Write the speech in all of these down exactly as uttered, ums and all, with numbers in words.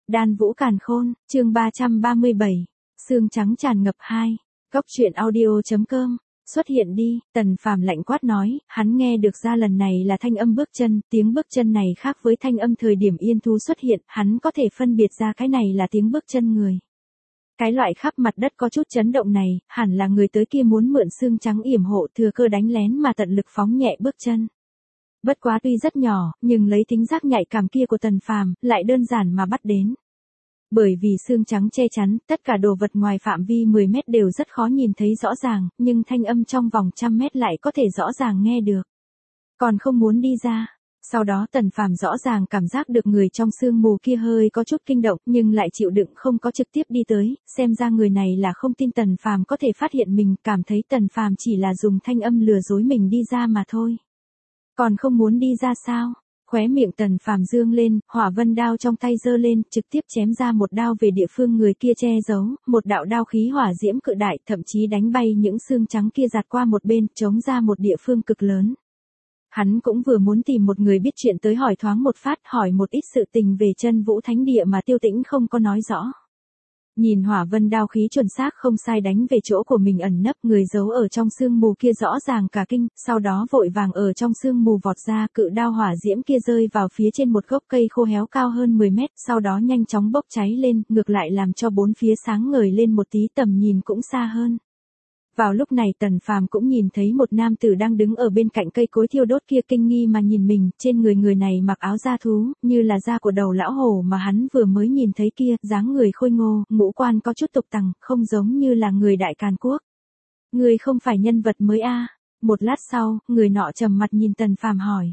Đan Vũ Càn Khôn, chương ba trăm ba mươi bảy, Sương trắng tràn ngập hai, Góc truyện audio.com, xuất hiện đi, Tần Phàm lạnh quát nói, hắn nghe được ra lần này là thanh âm bước chân, tiếng bước chân này khác với thanh âm thời điểm Yên Thú xuất hiện, hắn có thể phân biệt ra cái này là tiếng bước chân người. Cái loại khắp mặt đất có chút chấn động này, hẳn là người tới kia muốn mượn xương trắng yểm hộ thừa cơ đánh lén mà tận lực phóng nhẹ bước chân. Bất quá tuy rất nhỏ, nhưng lấy tính giác nhạy cảm kia của Tần Phàm, lại đơn giản mà bắt đến. Bởi vì xương trắng che chắn, tất cả đồ vật ngoài phạm vi mười mét đều rất khó nhìn thấy rõ ràng, nhưng thanh âm trong vòng trăm mét lại có thể rõ ràng nghe được. Còn không muốn đi ra. Sau đó Tần Phàm rõ ràng cảm giác được người trong sương mù kia hơi có chút kinh động, nhưng lại chịu đựng không có trực tiếp đi tới, xem ra người này là không tin Tần Phàm có thể phát hiện mình, cảm thấy Tần Phàm chỉ là dùng thanh âm lừa dối mình đi ra mà thôi. Còn không muốn đi ra sao? Khóe miệng Tần Phàm dương lên, hỏa vân đao trong tay giơ lên, trực tiếp chém ra một đao về địa phương người kia che giấu, một đạo đao khí hỏa diễm cự đại, thậm chí đánh bay những xương trắng kia giạt qua một bên, chống ra một địa phương cực lớn. Hắn cũng vừa muốn tìm một người biết chuyện tới hỏi thoáng một phát, hỏi một ít sự tình về Chân Vũ Thánh Địa mà Tiêu Tĩnh không có nói rõ. Nhìn hỏa vân đao khí chuẩn xác không sai đánh về chỗ của mình ẩn nấp, người giấu ở trong sương mù kia rõ ràng cả kinh, sau đó vội vàng ở trong sương mù vọt ra, cự đao hỏa diễm kia rơi vào phía trên một gốc cây khô héo cao hơn mười mét, sau đó nhanh chóng bốc cháy lên, ngược lại làm cho bốn phía sáng ngời lên một tí, tầm nhìn cũng xa hơn. Vào lúc này Tần Phàm cũng nhìn thấy một nam tử đang đứng ở bên cạnh cây cối thiêu đốt kia, kinh nghi mà nhìn mình, trên người người này mặc áo da thú, như là da của đầu lão hổ mà hắn vừa mới nhìn thấy kia, dáng người khôi ngô, ngũ quan có chút tục tằng, không giống như là người Đại Càn Quốc. Người không phải nhân vật mới a? À? Một lát sau, người nọ trầm mặt nhìn Tần Phàm hỏi.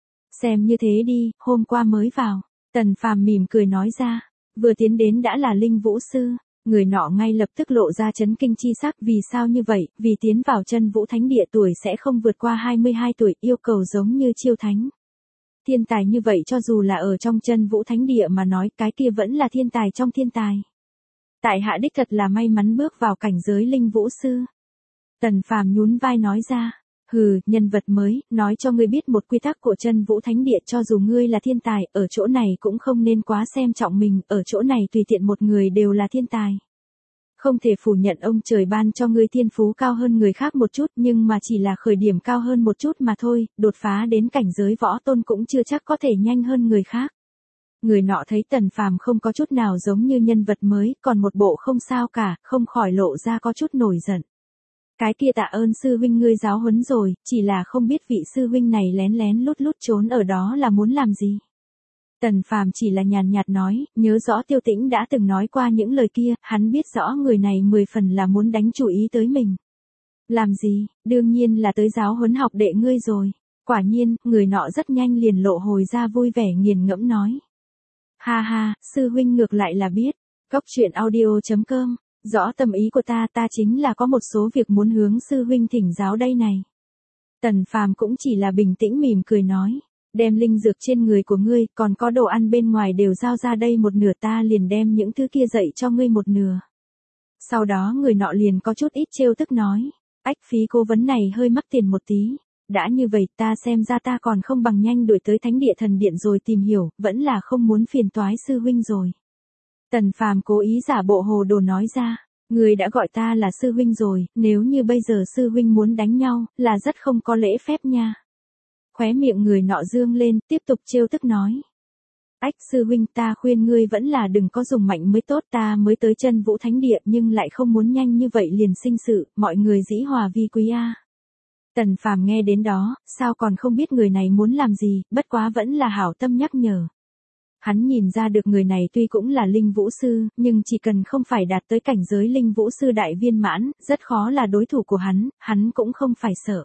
Xem như thế đi, hôm qua mới vào. Tần Phàm mỉm cười nói ra, vừa tiến đến đã là Linh Vũ Sư. Người nọ ngay lập tức lộ ra chấn kinh chi sắc, vì sao như vậy, vì tiến vào Chân Vũ Thánh Địa tuổi sẽ không vượt qua hai mươi hai tuổi, yêu cầu giống như Chiêu Thánh. Thiên tài như vậy cho dù là ở trong Chân Vũ Thánh Địa mà nói, cái kia vẫn là thiên tài trong thiên tài. Tại hạ đích thật là may mắn bước vào cảnh giới Linh Vũ Sư. Tần Phàm nhún vai nói ra, hừ, nhân vật mới, nói cho ngươi biết một quy tắc của Chân Vũ Thánh Địa, cho dù ngươi là thiên tài, ở chỗ này cũng không nên quá xem trọng mình, ở chỗ này tùy tiện một người đều là thiên tài. Không thể phủ nhận ông trời ban cho ngươi thiên phú cao hơn người khác một chút, nhưng mà chỉ là khởi điểm cao hơn một chút mà thôi, đột phá đến cảnh giới võ tôn cũng chưa chắc có thể nhanh hơn người khác. Người nọ thấy Tần Phàm không có chút nào giống như nhân vật mới, còn một bộ không sao cả, không khỏi lộ ra có chút nổi giận. Cái kia tạ ơn sư huynh ngươi giáo huấn rồi, chỉ là không biết vị sư huynh này lén lén lút lút trốn ở đó là muốn làm gì. Tần Phàm chỉ là nhàn nhạt nói, nhớ rõ Tiêu Tĩnh đã từng nói qua những lời kia, hắn biết rõ người này mười phần là muốn đánh chủ ý tới mình. Làm gì, đương nhiên là tới giáo huấn học đệ ngươi rồi. Quả nhiên, người nọ rất nhanh liền lộ hồi ra vui vẻ nghiền ngẫm nói. Ha ha, sư huynh ngược lại là biết. Góc truyện audio.com, rõ tâm ý của ta, ta chính là có một số việc muốn hướng sư huynh thỉnh giáo đây này. Tần Phàm cũng chỉ là bình tĩnh mỉm cười nói, đem linh dược trên người của ngươi, còn có đồ ăn bên ngoài đều giao ra đây một nửa, ta liền đem những thứ kia dạy cho ngươi một nửa. Sau đó người nọ liền có chút ít trêu tức nói, ách, phí cố vấn này hơi mắc tiền một tí. Đã như vậy ta xem ra ta còn không bằng nhanh đuổi tới Thánh Địa Thần Điện rồi tìm hiểu, vẫn là không muốn phiền toái sư huynh rồi. Tần Phàm cố ý giả bộ hồ đồ nói ra, người đã gọi ta là sư huynh rồi, nếu như bây giờ sư huynh muốn đánh nhau, là rất không có lễ phép nha. Khóe miệng người nọ dương lên, tiếp tục trêu tức nói. Ách, sư huynh, ta khuyên ngươi vẫn là đừng có dùng mạnh mới tốt, ta mới tới Chân Vũ Thánh Địa nhưng lại không muốn nhanh như vậy liền sinh sự, mọi người dĩ hòa vi quý a. Tần Phàm nghe đến đó, sao còn không biết người này muốn làm gì, bất quá vẫn là hảo tâm nhắc nhở. Hắn nhìn ra được người này tuy cũng là Linh Vũ Sư, nhưng chỉ cần không phải đạt tới cảnh giới Linh Vũ Sư đại viên mãn, rất khó là đối thủ của hắn, hắn cũng không phải sợ.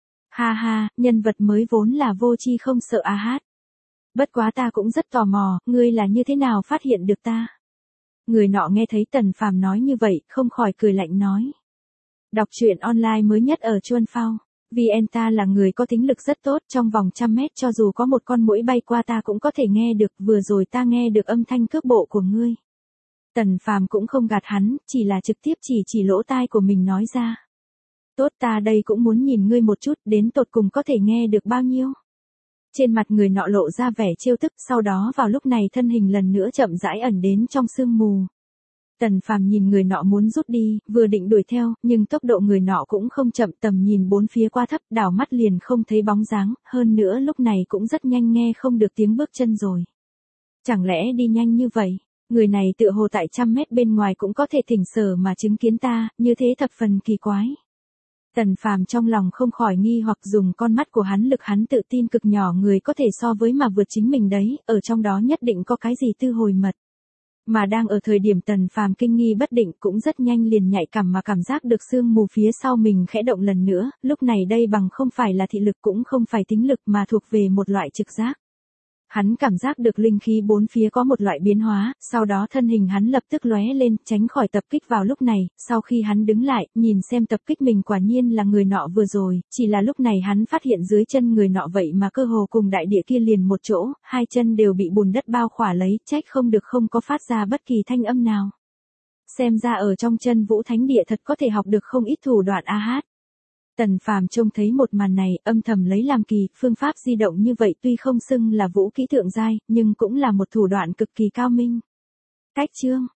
Ha ha, nhân vật mới vốn là vô tri không sợ a hát. Bất quá ta cũng rất tò mò, ngươi là như thế nào phát hiện được ta? Người nọ nghe thấy Tần Phàm nói như vậy, không khỏi cười lạnh nói. Đọc truyện online mới nhất ở Chuan Phao. Vì en ta là người có tính lực rất tốt, trong vòng trăm mét cho dù có một con muỗi bay qua ta cũng có thể nghe được, vừa rồi ta nghe được âm thanh cước bộ của ngươi. Tần Phàm cũng không gạt hắn, chỉ là trực tiếp chỉ chỉ lỗ tai của mình nói ra. Tốt, ta đây cũng muốn nhìn ngươi một chút, đến tột cùng có thể nghe được bao nhiêu. Trên mặt người nọ lộ ra vẻ trêu tức, sau đó vào lúc này thân hình lần nữa chậm rãi ẩn đến trong sương mù. Tần Phàm nhìn người nọ muốn rút đi, vừa định đuổi theo, nhưng tốc độ người nọ cũng không chậm, tầm nhìn bốn phía quá thấp, đảo mắt liền không thấy bóng dáng, hơn nữa lúc này cũng rất nhanh nghe không được tiếng bước chân rồi. Chẳng lẽ đi nhanh như vậy, người này tựa hồ tại trăm mét bên ngoài cũng có thể thỉnh sở mà chứng kiến ta, như thế thập phần kỳ quái. Tần Phàm trong lòng không khỏi nghi hoặc, dùng con mắt của hắn, lực hắn tự tin cực nhỏ người có thể so với mà vượt chính mình đấy, ở trong đó nhất định có cái gì tư hồi mật. Mà đang ở thời điểm Tần Phàm kinh nghi bất định, cũng rất nhanh liền nhạy cảm mà cảm giác được sương mù phía sau mình khẽ động lần nữa, lúc này đây bằng không phải là thị lực cũng không phải tính lực mà thuộc về một loại trực giác. Hắn cảm giác được linh khí bốn phía có một loại biến hóa, sau đó thân hình hắn lập tức lóe lên, tránh khỏi tập kích vào lúc này, sau khi hắn đứng lại, nhìn xem tập kích mình quả nhiên là người nọ vừa rồi, chỉ là lúc này hắn phát hiện dưới chân người nọ vậy mà cơ hồ cùng đại địa kia liền một chỗ, hai chân đều bị bùn đất bao khỏa lấy, trách không được không có phát ra bất kỳ thanh âm nào. Xem ra ở trong chân Vũ Thánh Địa thật có thể học được không ít thủ đoạn a hát. Tần Phàm trông thấy một màn này, âm thầm lấy làm kỳ, phương pháp di động như vậy tuy không xưng là vũ kỹ thượng giai, nhưng cũng là một thủ đoạn cực kỳ cao minh. Cách chương